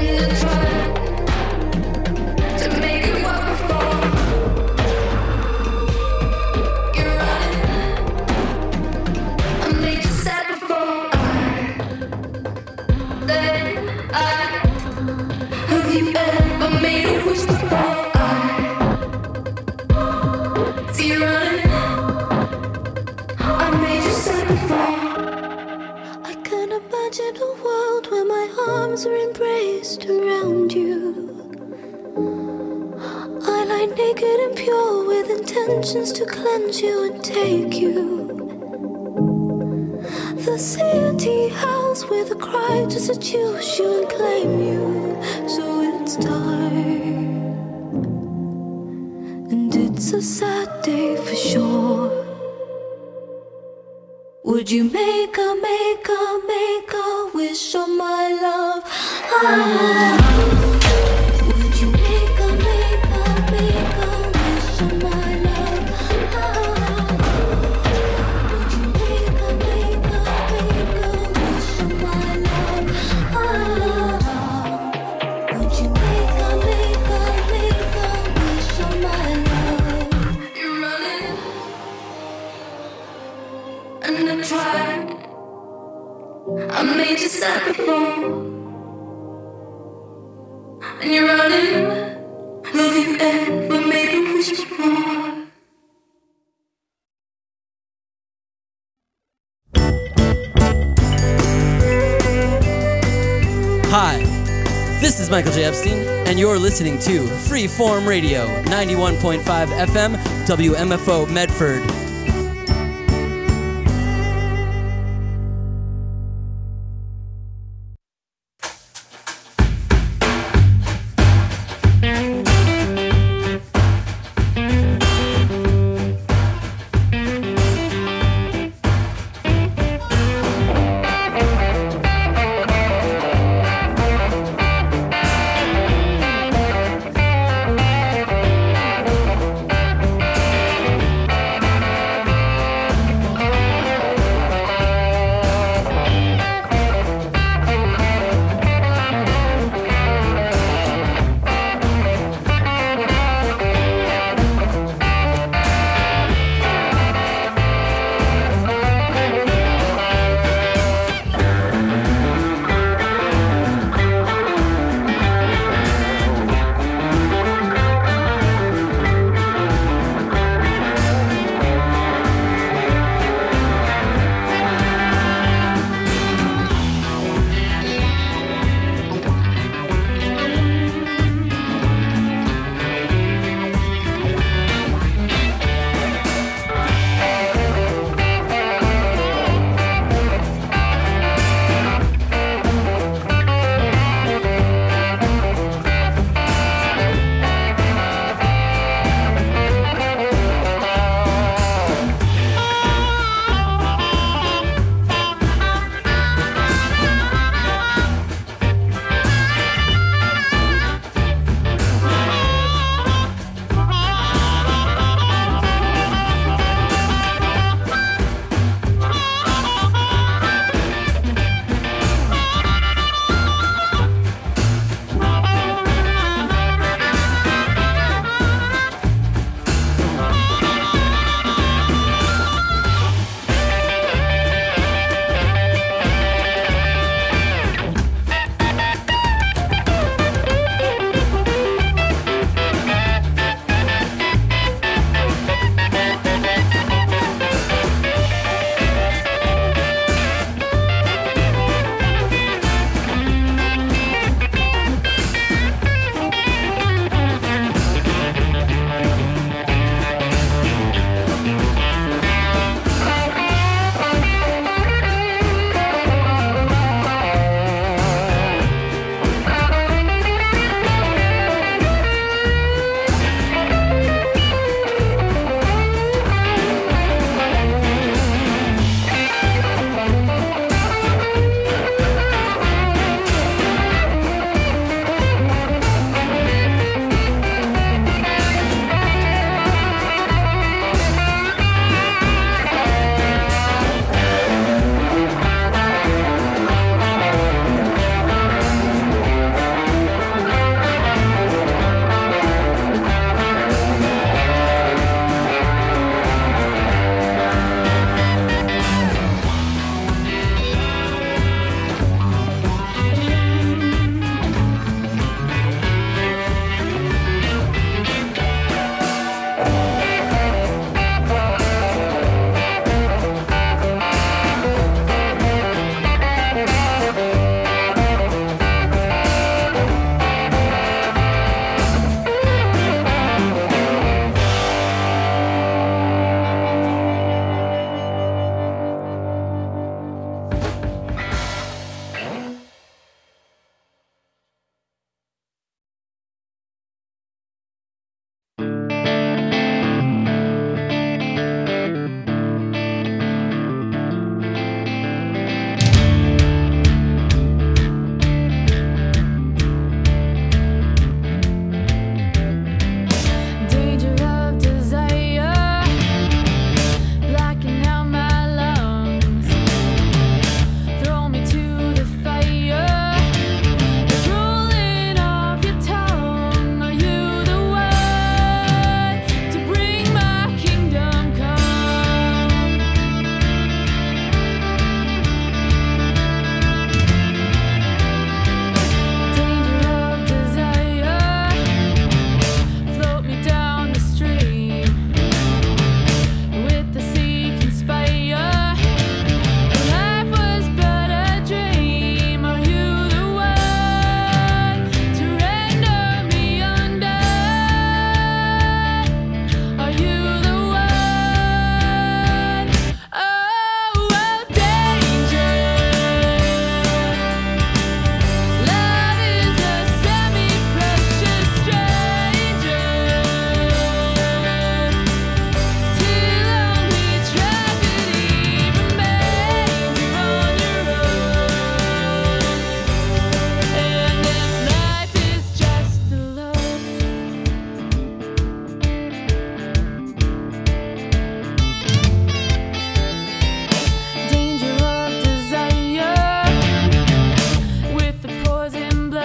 To cleanse you and take you. The city house with a cry to seduce you and claim you. So it's time, and it's a sad day for sure. Would you make a wish on my love? Would you make a wish on my love? Would you make a wish on my love? Would you make a wish on my love? You're running, and I tried. I made you sad before, and you're running. Have you ever made a wish before? Hi, this is Michael J. Epstein, and you're listening to Freeform Radio, 91.5 FM, WMFO Medford.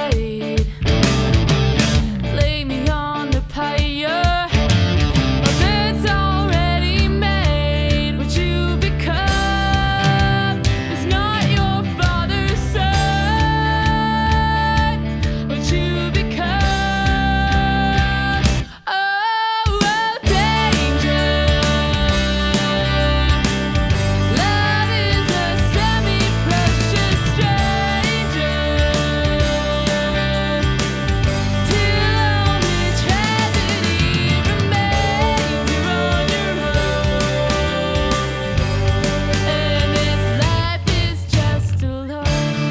light. Lay me on the pyre. My bed's already made. What you become is not your father's son. What you become, oh, danger. Love is a semi-precious stranger. Till only tragedy remains, you're on your own. And this life is just alone.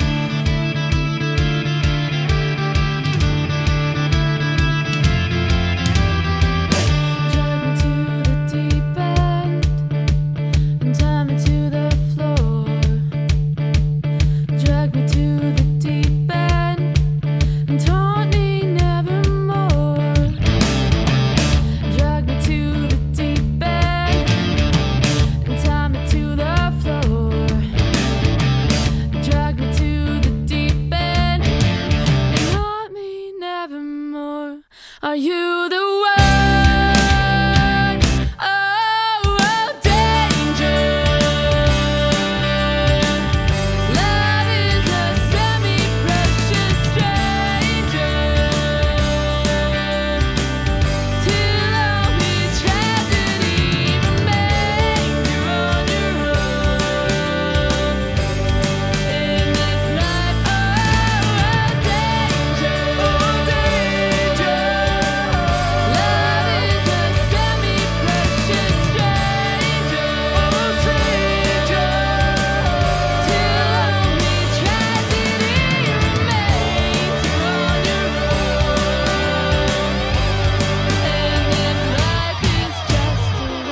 Drag me to the deep end and tie me to the floor. Drag me to the deep end and taunt me nevermore. Drag me to the deep end and tie me to the floor. Drag me to the deep end and haunt me nevermore. Are you the one? Oh, danger. Love is a semi-precious stranger. Till only tragedy remains, you're on your own. In this life, oh, danger. Love is a semi-precious stranger. Till only tragedy remains, you're on your own. And this life is just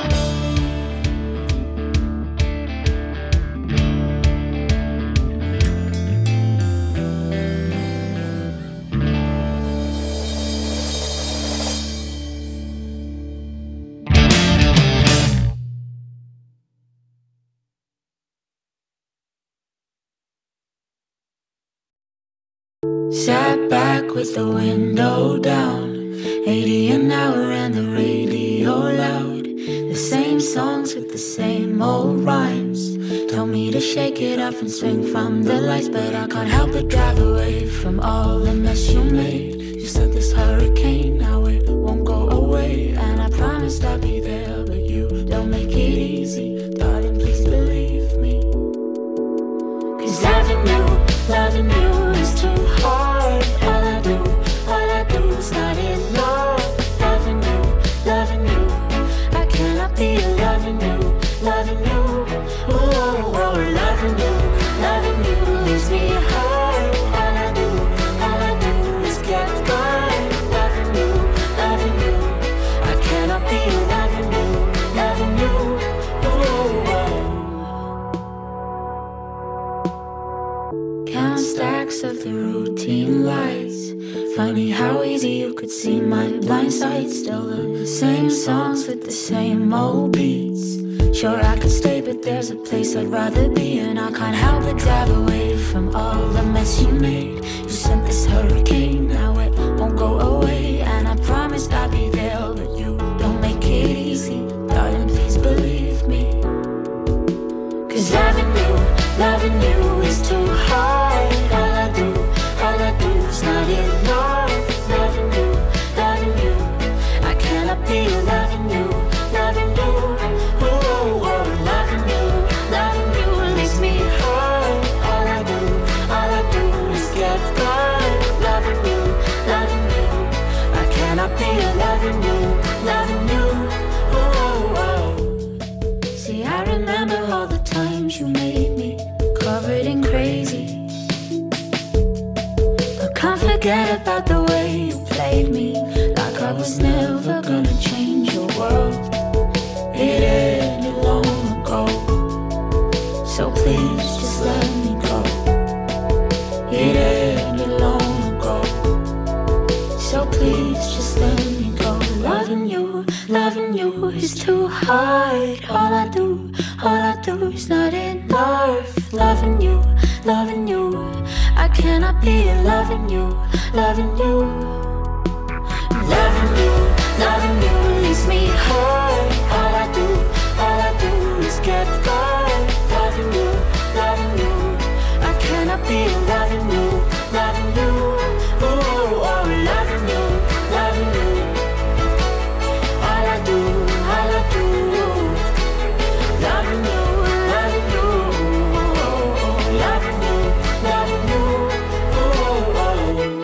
Sat back with the window down, 80 an hour and the radio loud. The same songs with the same old rhymes. Told me to shake it off and swing from the lights, but I can't help but drive away from all the mess you made. You said this hurricane, now it won't go away, and I promised I'd be there, but you don't make it easy. Darling, please believe me. 'Cause loving you is too hard. All I do is not enough. Loving you, I cannot be loving you. Oh, loving you leaves me hard. All I do is get by. Loving you, I cannot be loving you. Count stacks of the routine lights. Funny how easy you could see my blind side. Still the same songs with the same old beats. Sure I could stay, but there's a place I'd rather be, and I can't help but drive away from all the mess you made. You sent this hurricane, now it won't go away, and I promised I'd be there, but you don't make it easy. Darling, please believe me. 'Cause loving you is too hard. All I do is not enough. Loving you, I cannot be loving you. Oh, loving you leaves me hard. All I do is get by. Loving you, I cannot be loving you. Oh. See, I remember all the times you made me covered in crazy. But can't forget about the way you played me, like I was never gonna change your world. It ended long ago, so please just let me go. It ended long ago, so please just let me go. Loving you is too hard. All I do is not enough. Loving you, I Why can't I be loving you, loving you, loving you, loving you leaves me hurt. All I do is get hurt. Loving you, loving you. Why can't I be loving you, loving you, oh, oh, loving you, loving you. All I do, loving you, loving you, oh, loving you, loving you, oh, oh.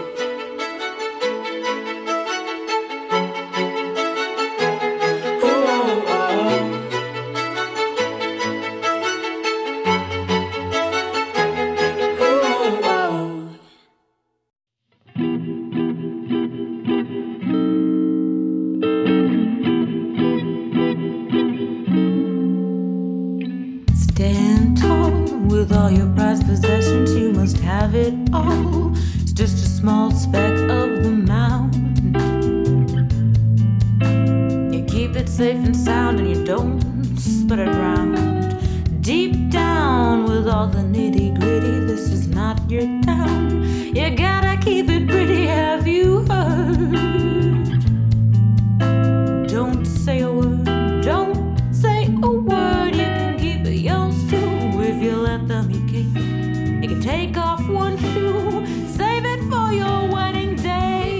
Stand tall with all your prized possessions, you must have it all. It's just a small speck of the mountain. You keep it safe and sound and you don't spread it around. Deep down with all the nitty gritty, this is not your town. You gotta keep it pretty, have you heard? Don't say a word, don't say a word. You can keep it yours too if you let them. You can take off one shoe, save it for your wedding day.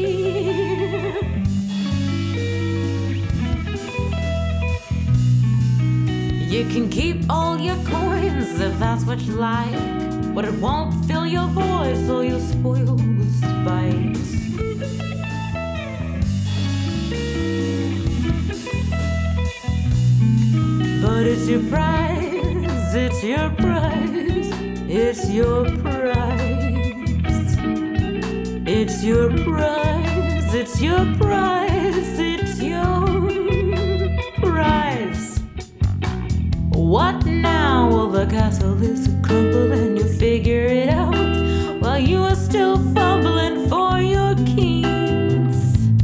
You can keep all your coins if that's what you like, but it won't fill your voice or you'll spoil the spice. But it's your prize, it's your prize, it's your prize. It's your prize, it's your prize, it's your prize. What now? Well, the castle is a crumble and you figure it out while you are still fumbling for your keys.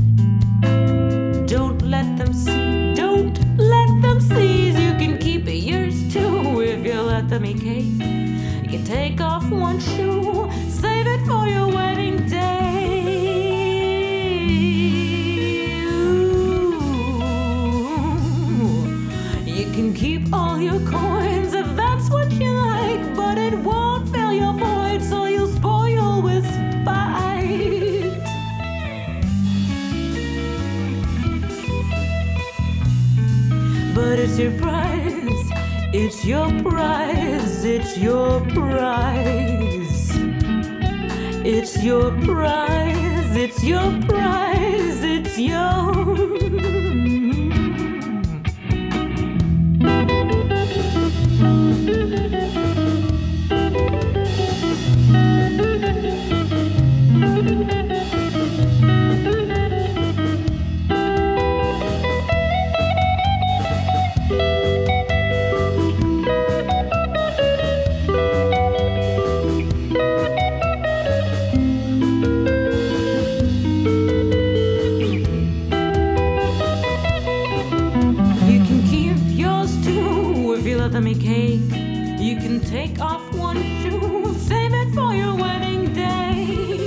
Don't let them see, don't let them seize. You can keep it yours too if you let them eat cake. You can take off one shoe, save it for your wedding day. You can keep all your coins if that's what you like, but it won't fill your void, so you'll spoil with spite. But it's your prize, it's your prize, it's your prize. It's your prize, it's your prize, it's your. Cake. You can take off one shoe, save it for your wedding day.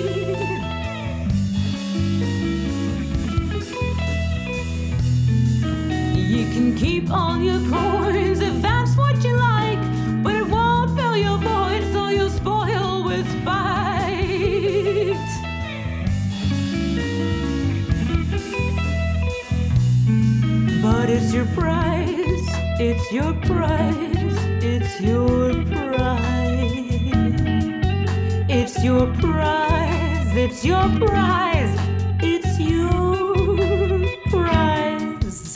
You can keep all your coins if that's what you like, but it won't fill your void, so you'll spoil with spite. But it's your prize, it's your prize, it's your prize. It's your prize, it's your prize, it's your prize.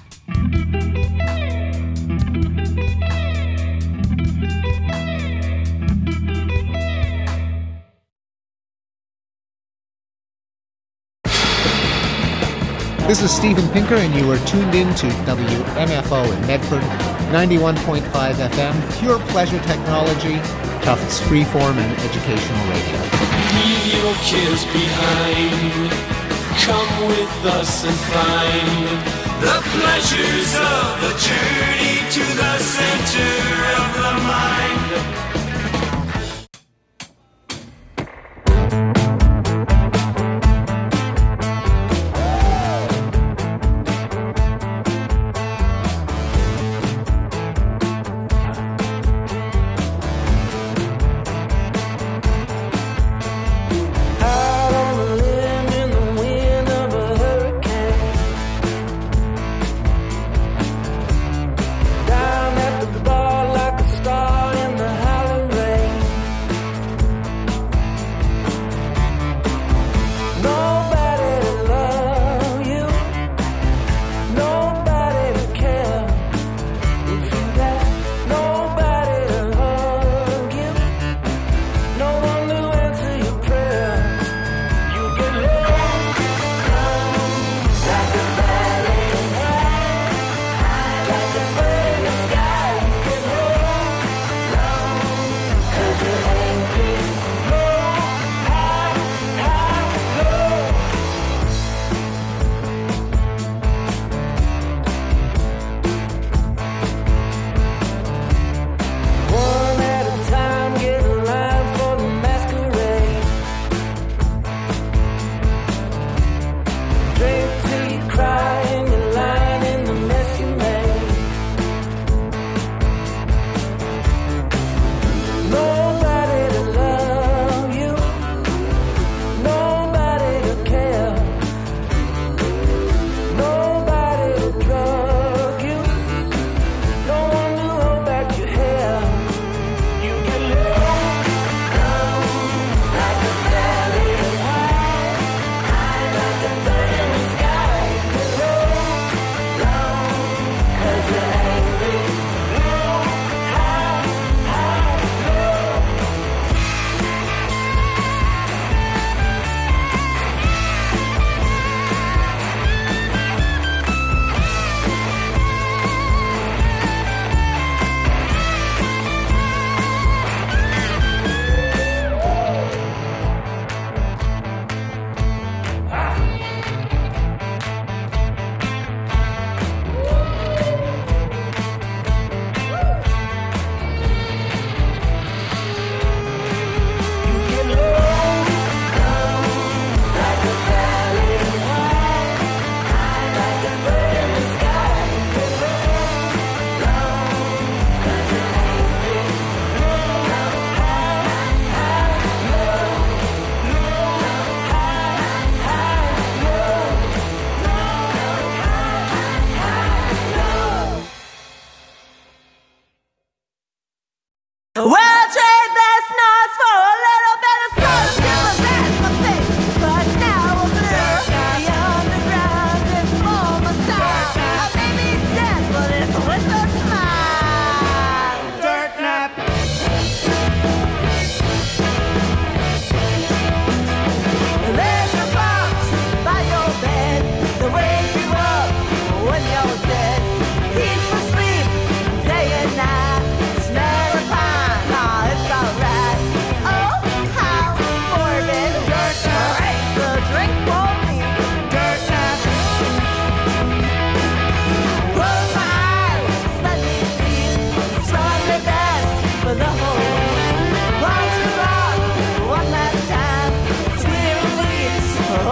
This is Steven Pinker, and you are tuned in to WMFO in Medford, 91.5 FM, pure pleasure technology, Tufts freeform and educational radio. Leave your cares behind. Come with us and find the pleasures of the journey to the center of the mind.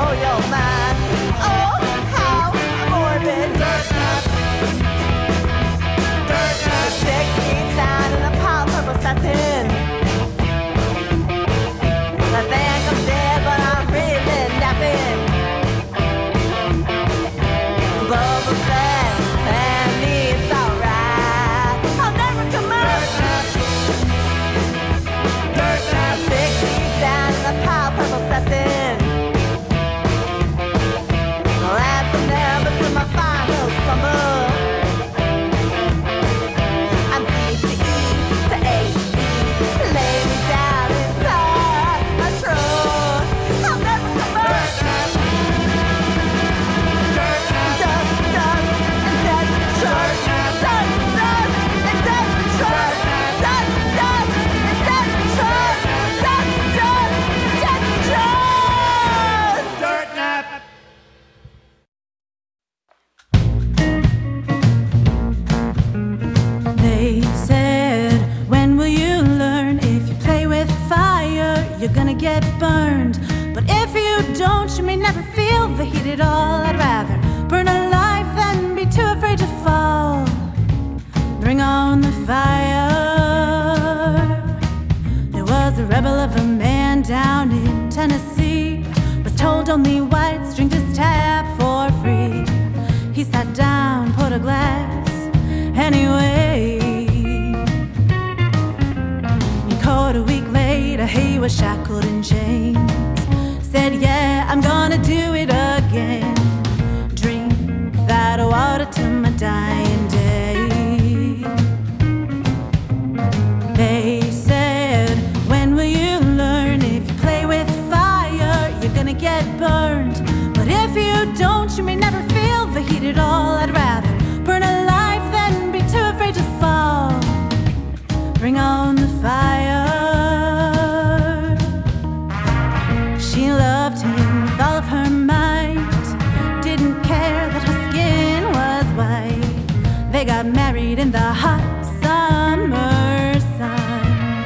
blow your mind. Oh, how morbid. Dirt nap. Dirt nap. 16 down in a pile of purple satin. I think I'm dead, but I'm really napping. Bubble fat and me, it's alright. I'll never come up. Dirt nap. 16 down in a pile of purple satin. That's never to my final summer. I'm D to E to HD. Lay me down inside my truck. I'll never come up. Dust, dust, and dead truck. Dust, dust, and dead truck. Dust, dust, and dead truck. Dust, dust, and dead truck. Dirt nap. They said, when will you learn? If you play with fire, you're gonna get burned. But if you don't, you may never feel the heat at all. I'd rather burn alive than be too afraid to fall. Bring on the fire. There was a rebel of a man down in Tennessee. Was told only whites drink this tap for free. He sat down, put a glass anyway. And caught a week later, he was shackled in chains. Said, yeah, I'm gonna do it again. Drink that water till my dying day. They said, when will you learn? If you play with fire, you're gonna get burned. But if you don't, you may never feel the heat at all. I'd rather burn alive than be too afraid to fall. Bring on the fire. She loved him with all of her might. Didn't care that her skin was white. They got married in the hot summer sun.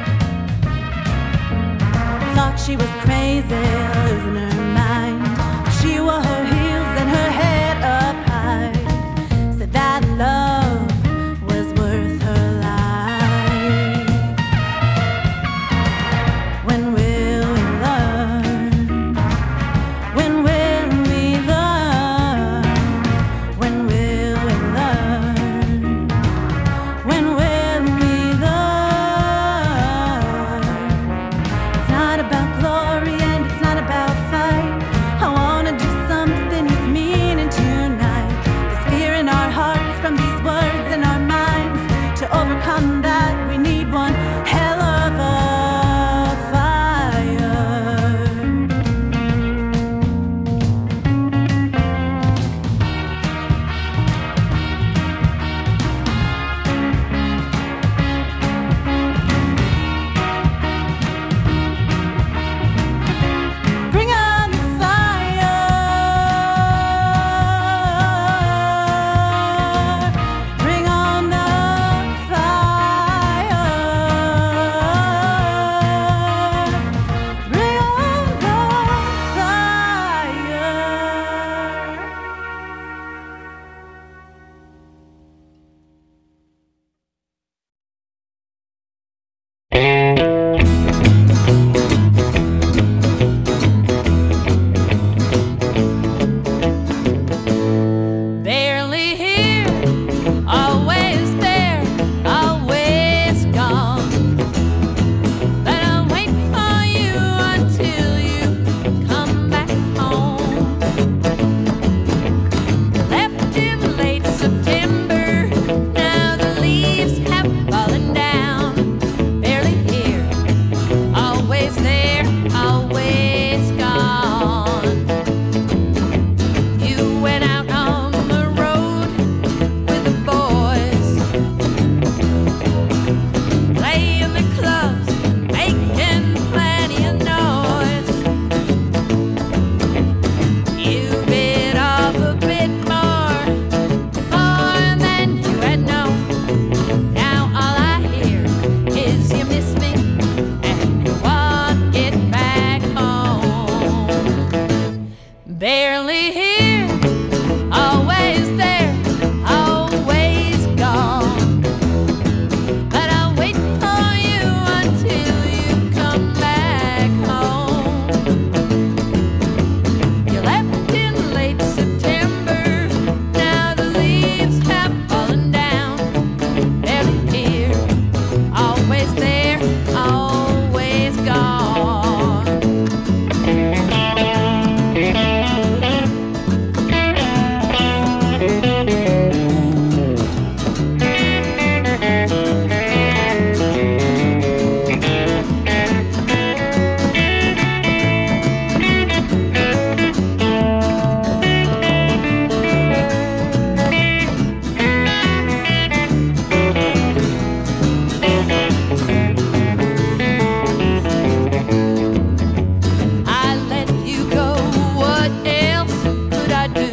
Thought she was crazy, losing her mind. She wore her heels and her head up high. Said that love was worth her life. When will we learn? When will we learn? When will we learn? When will we learn? It's not about glory and it's not Barely here, always there, always gone. But I'll wait for you until you come back home. You left in late September, now the leaves have fallen down. Barely here, always there, always gone. I let you go, what else could I do?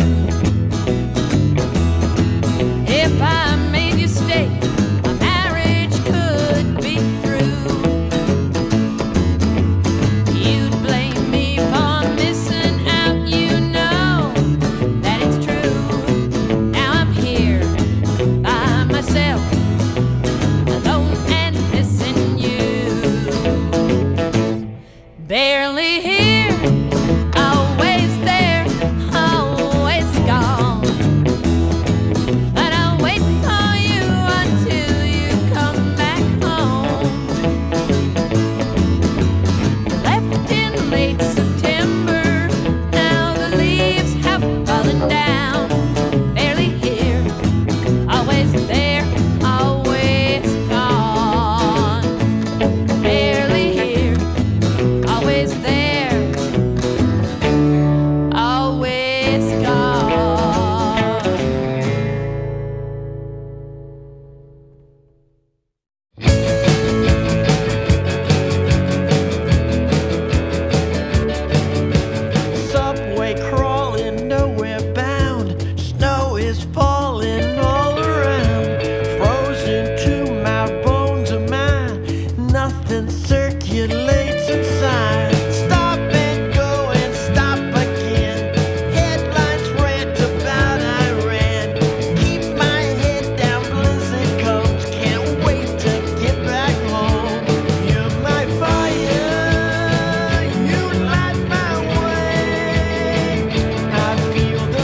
If I made you stay, our marriage could be through. You'd blame me for missing out, you know that it's true. Now I'm here by myself, alone and missing you. Barely here, always there, always gone. But I'll wait for you until you come back home. Left in late September, now the leaves have fallen down. Barely here, always there, always gone. Barely here, always there, always gone. Subway crawling, nowhere bound. Snow is falling all around. Frozen to my bones of mine. Nothing circulates inside. Stop and go and stop again. Headlines rant about Iran. Keep my head down, blizzard comes. Can't wait to get back home. You're my fire, you light my way. I feel the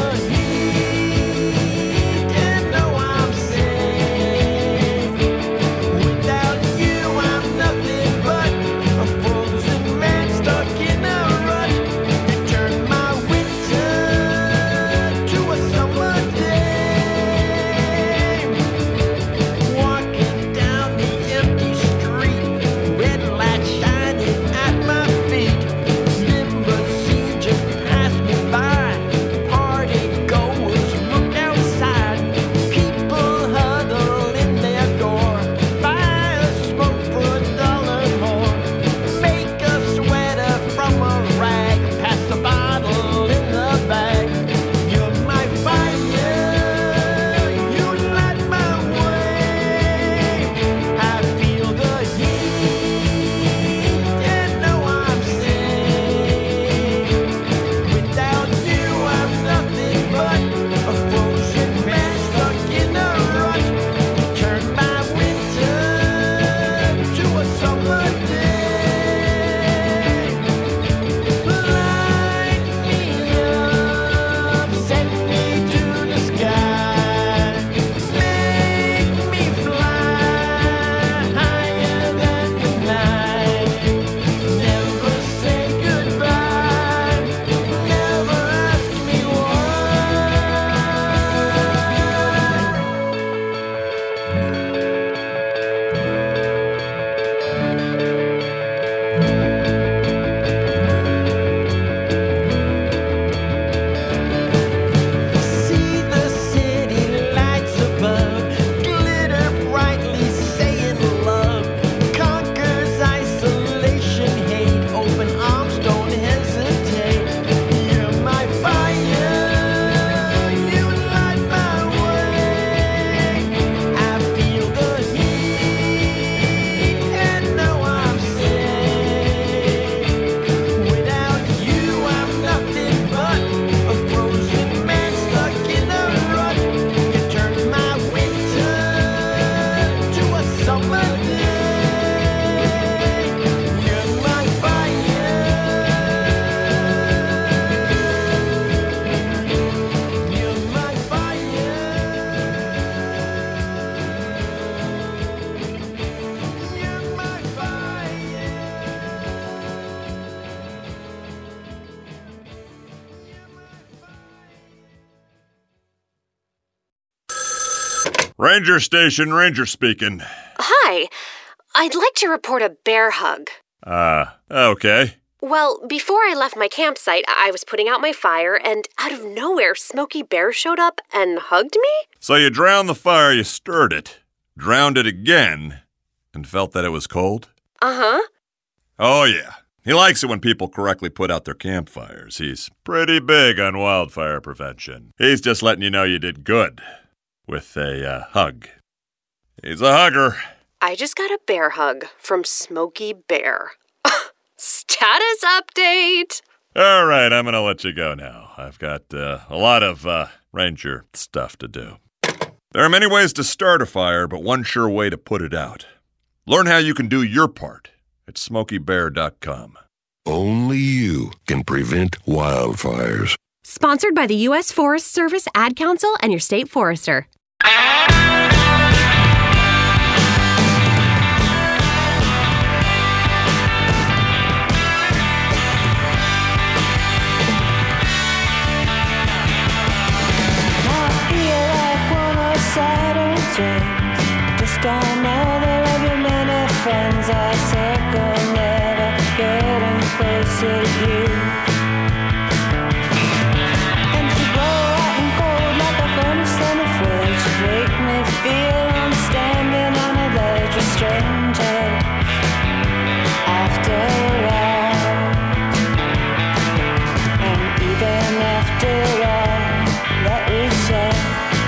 Ranger Station, Ranger speaking. Hi. I'd like to report a bear hug. Okay. Well, before I left my campsite, I was putting out my fire, and out of nowhere, Smokey Bear showed up and hugged me? So you drowned the fire, you stirred it, drowned it again, and felt that it was cold? Uh-huh. Oh, yeah. He likes it when people correctly put out their campfires. He's pretty big on wildfire prevention. He's just letting you know you did good with a hug. He's a hugger. I just got a bear hug from Smokey Bear. Status update! All right, I'm going to let you go now. I've got a lot of ranger stuff to do. There are many ways to start a fire, but one sure way to put it out. Learn how you can do your part at SmokeyBear.com. Only you can prevent wildfires. Sponsored by the U.S. Forest Service, Ad Council, and your state forester. Just another of your many friends. I circle, never getting closer to you. And you blow out and cold like a furnace in the fridge. Make me feel I'm standing on a ledge with strangers. After all, and even after all that we said,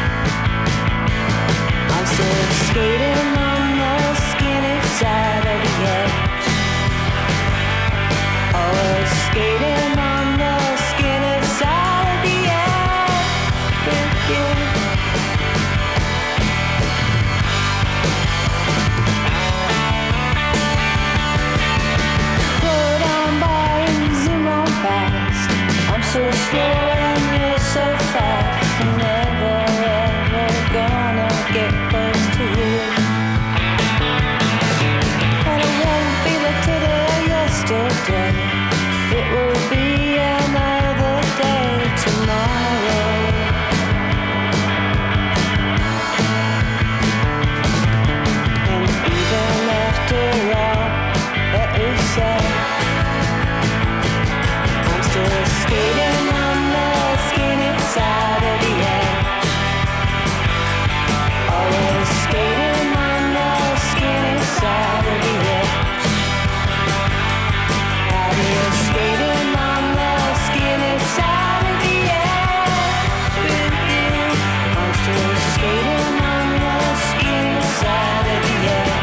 skating on the skinny side of the edge. Always skating on the skinny side of the edge with you. Float on by and zoom on past. I'm so slow and you're so fast. I'm never ever gonna get close to you. And it won't be like today or yesterday. It will be another day tomorrow. And even after all that we said, I'm still skating on the skinny side of the edge. Always skating on the skinny side of the edge. Out here skating on the skinny side of the edge with you. I'm still skating on the skinny side of the edge.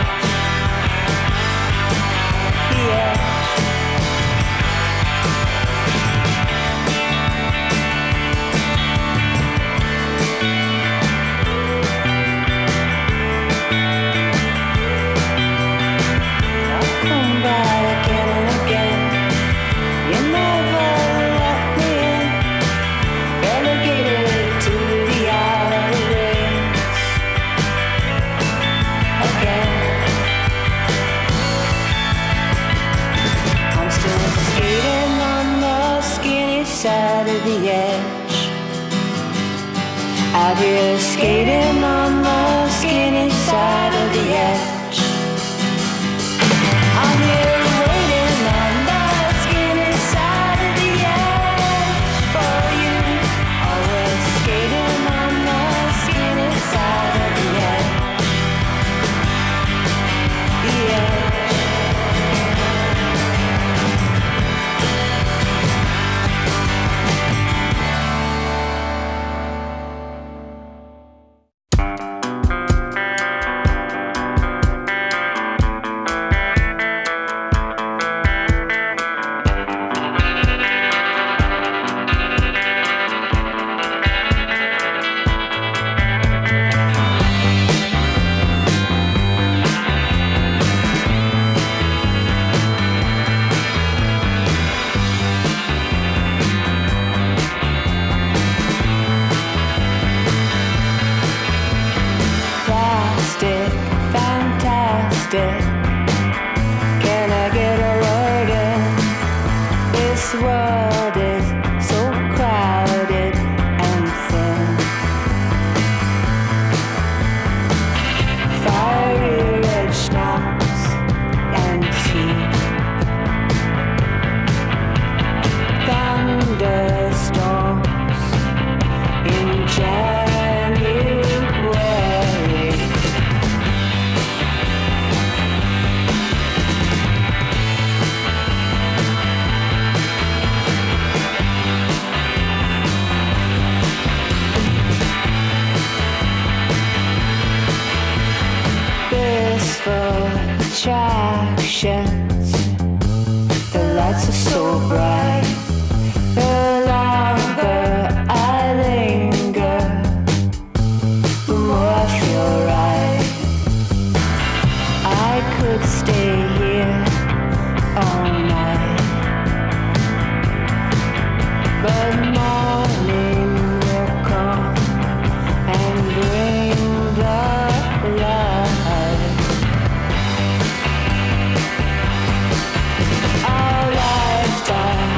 The edge. Come back again and again. You never let me in. Relegated to the outer rings again. I'm still skating on the skinny side of the edge. Out here skating on the skinny side of the edge. I'm here waiting on the skinny side of the edge for you. Always skating on the skinny side of the edge. The edge. patience. The lights are so bright. The longer I linger, the more I feel right. I could stay here all night, but morning will come and bring the light. Our lifetime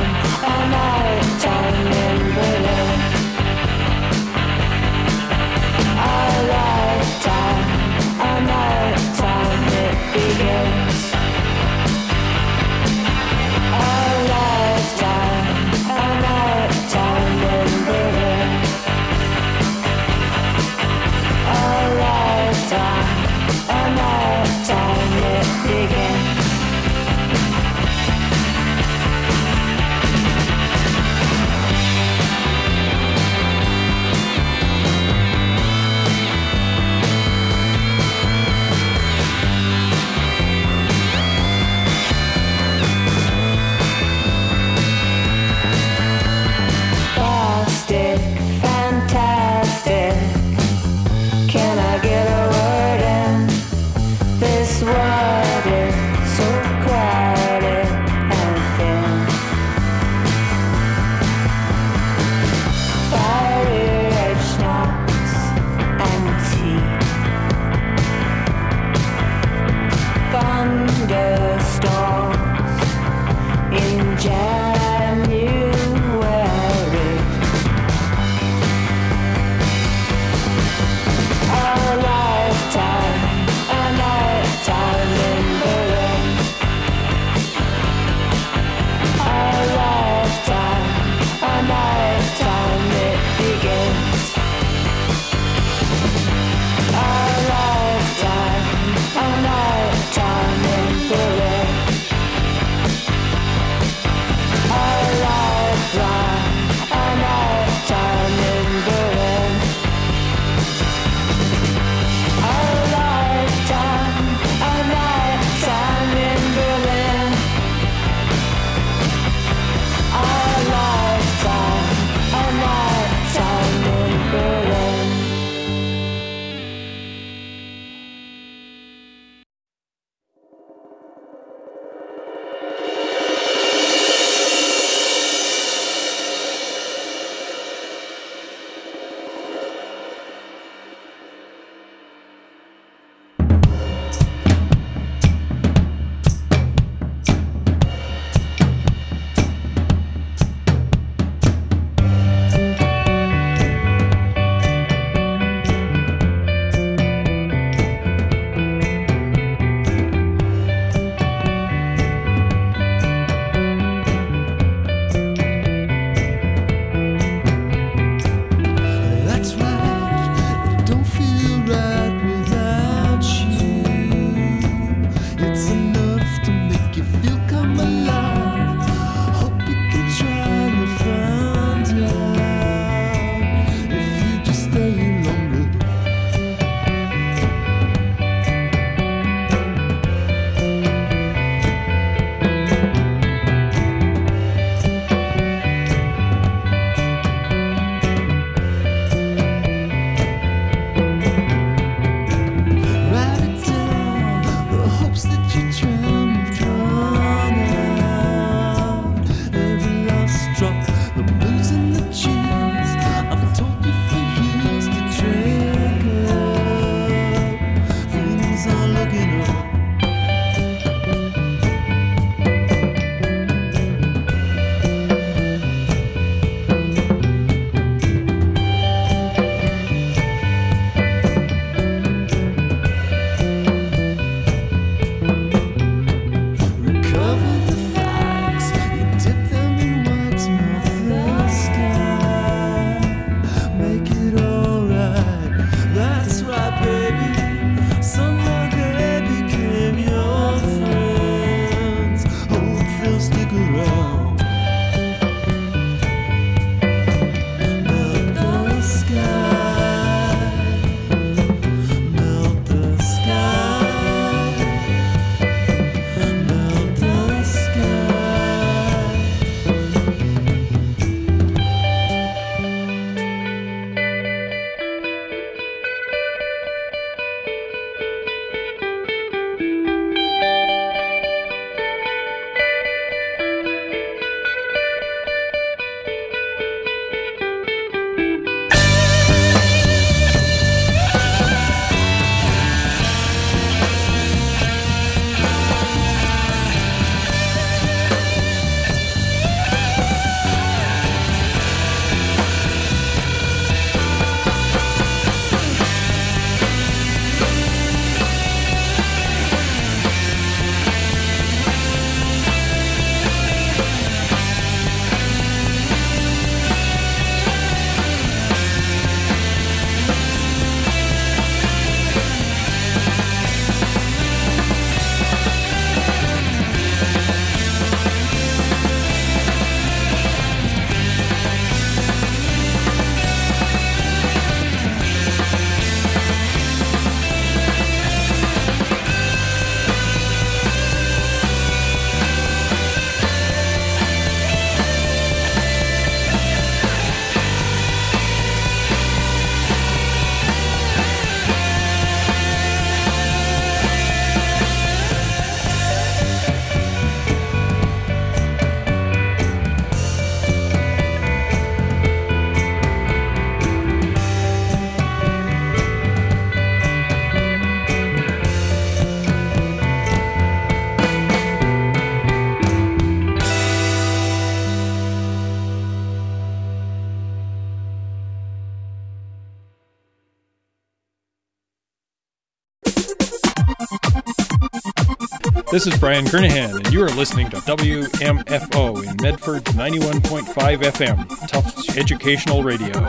This is Brian Kernahan, and you are listening to WMFO in Medford 91.5 FM, Tufts Educational Radio.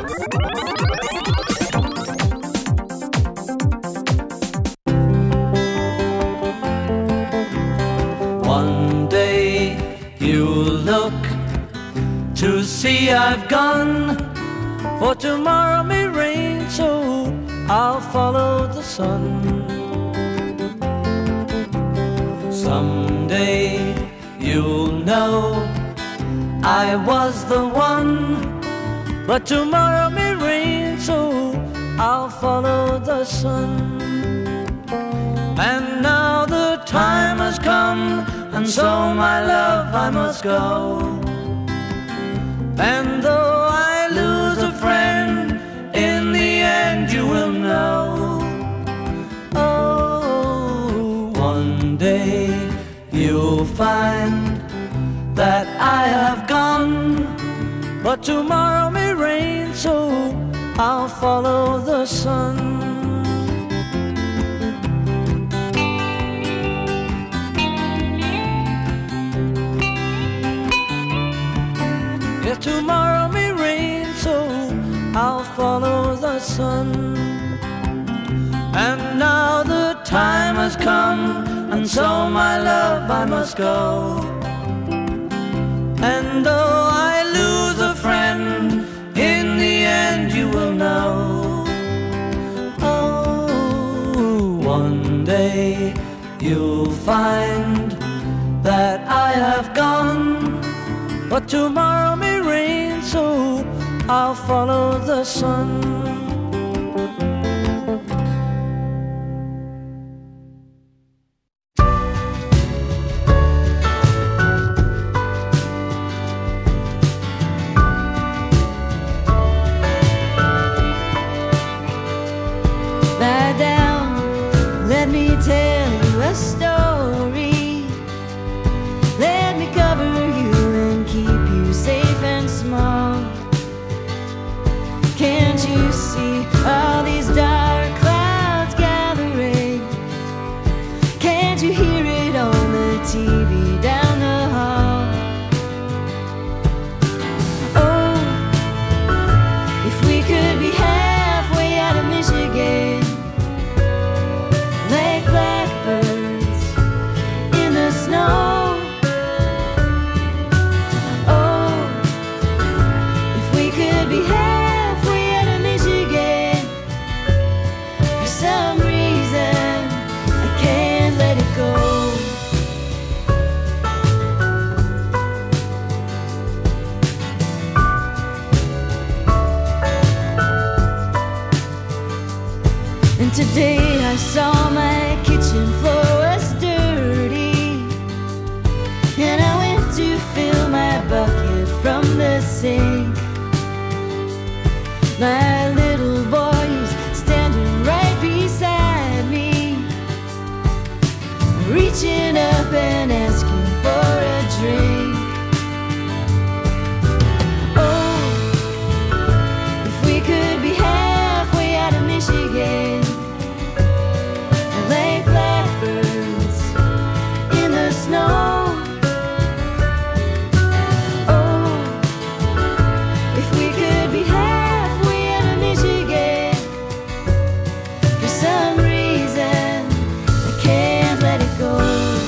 One day you'll look to see I've gone, for tomorrow may rain, so I'll follow the sun. Someday you'll know I was the one, but tomorrow may rain, so I'll follow the sun. And now the time has come, and so my love I must go. And though I lose a friend, in the end you will know. Oh, one day you'll find that I have gone, but tomorrow may rain, so I'll follow the sun. Yes, tomorrow may rain, so I'll follow the sun. And now the time has come, and so my love I must go. And though I lose a friend, in the end you will know. Oh, one day you'll find that I have gone, but tomorrow may rain, so I'll follow the sun. Today I saw my kitchen floor was dirty, and I went to fill my bucket from the sink. My little boy is standing right beside me, reaching up and asking for a drink. Oh, if we could be halfway out of Michigan, lay blackbirds in the snow. Oh, if we could be halfway out of Michigan, for some reason I can't let it go.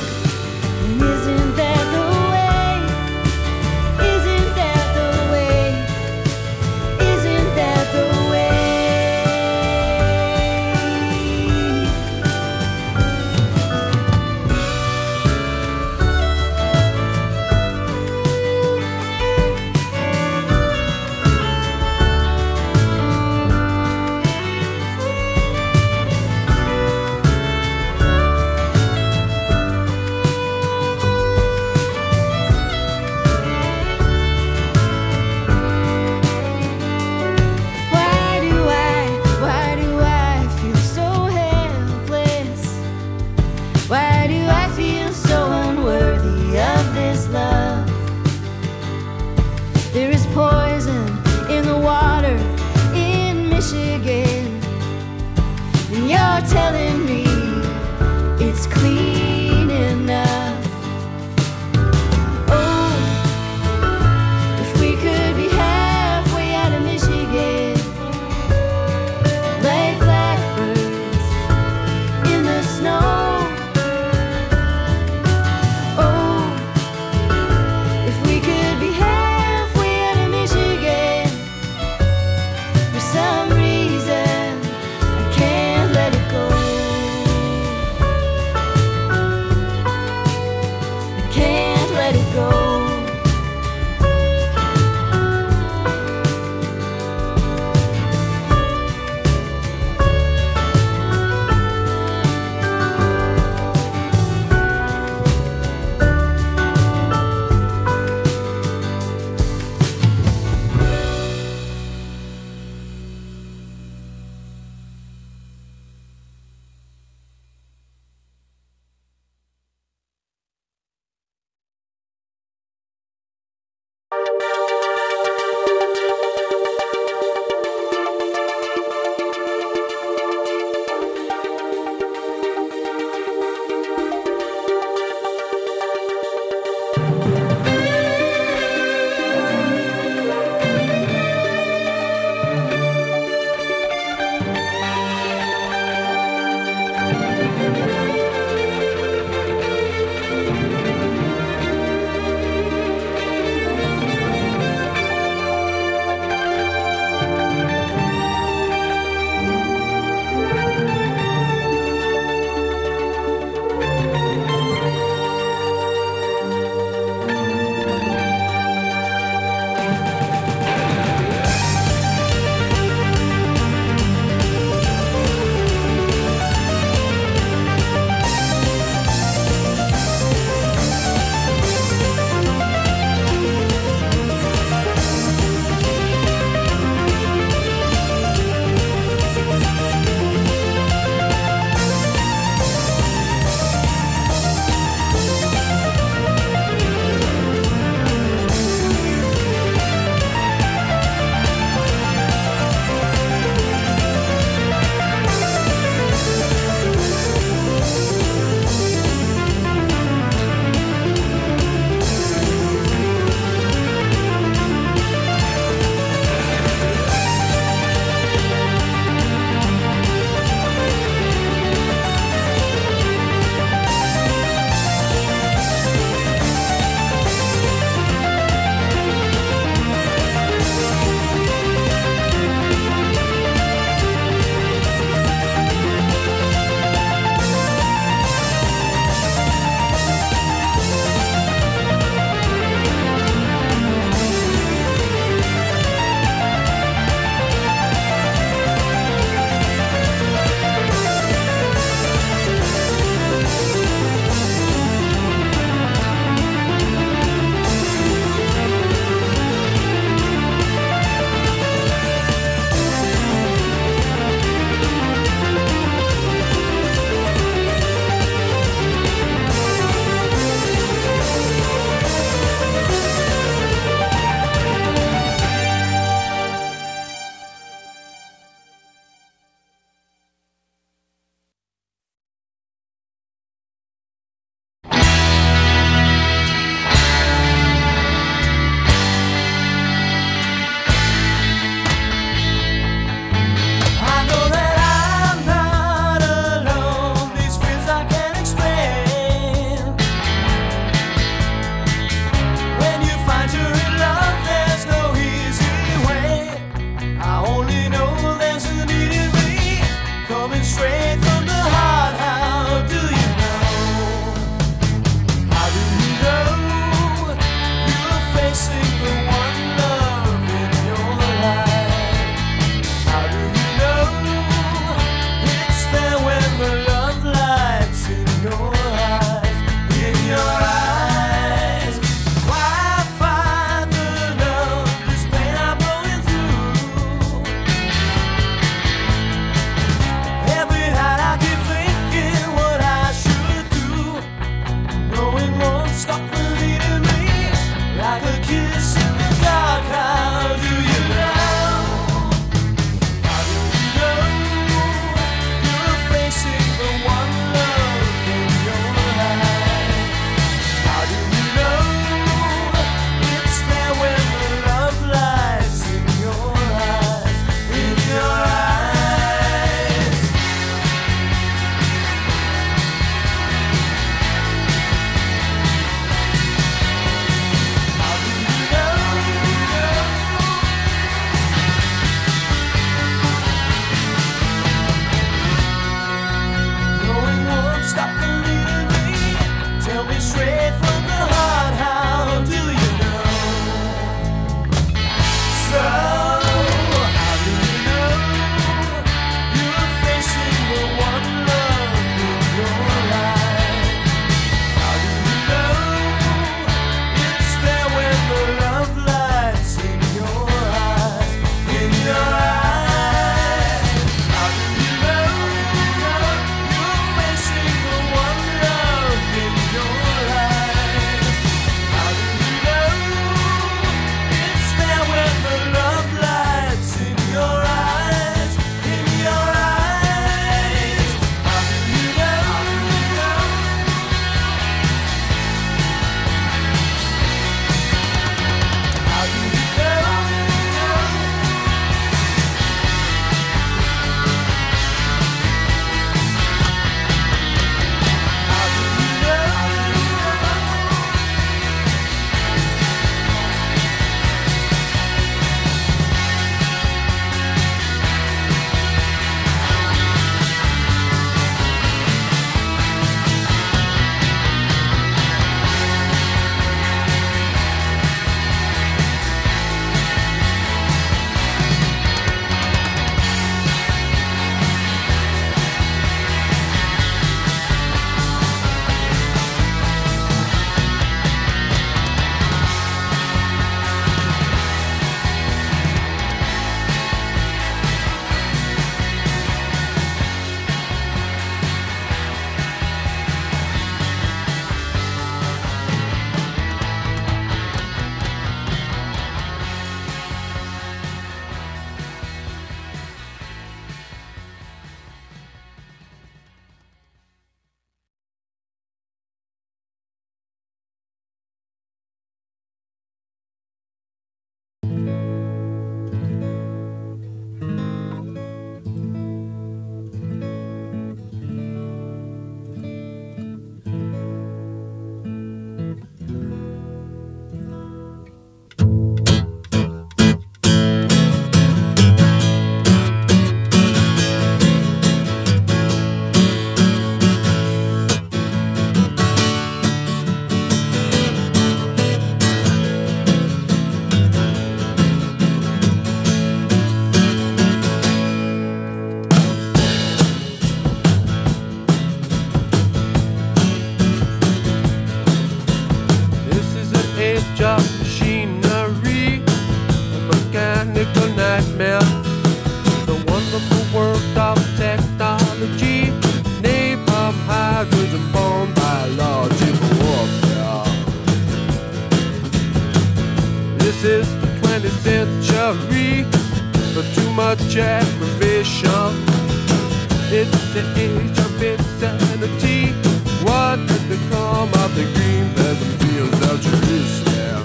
much aggravation. It's the age of insanity. What did become of the green pleasant fields of Jerusalem?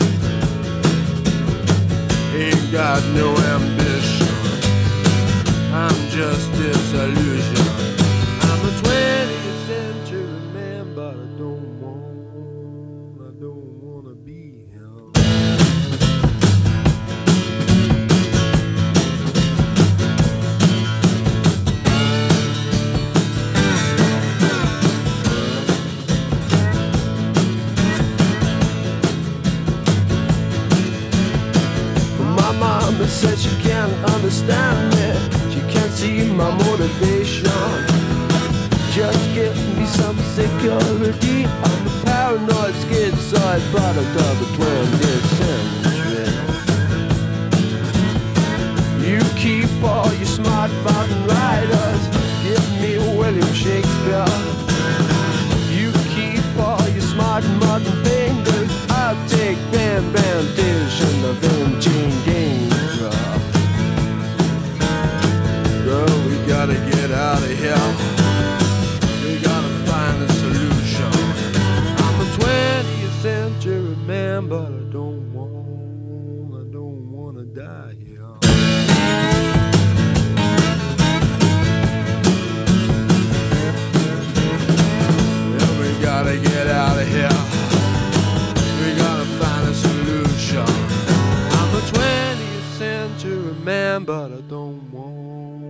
Ain't got no ambition. I'm just disillusion. I'm a 20th century man, but I don't wanna be him. My mama says she can't understand me. She can't see my motivation. Just give me some security. I'm a paranoid schizoid product of the 20th century. You keep all your smart mountain riders. Give me William Shakespeare. You keep all your smart modern fingers. I'll take Bam Bam Dish and the Vinci Game. Girl, we gotta get out of here. We gotta find a solution. I'm a 20th century man, but I don't wanna die here. Yeah, we gotta get out of here. We gotta find a solution. I'm a 20th century man, but I don't wanna